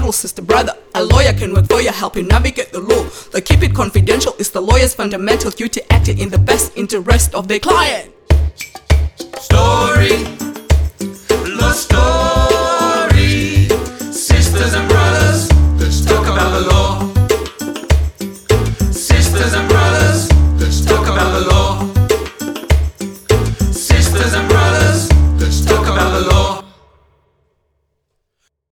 trouble, sister, brother. A lawyer can work for you, help you navigate the law. They keep it confidential, it's the lawyer's fundamental duty, acting in the best interest of their client. Story, love story.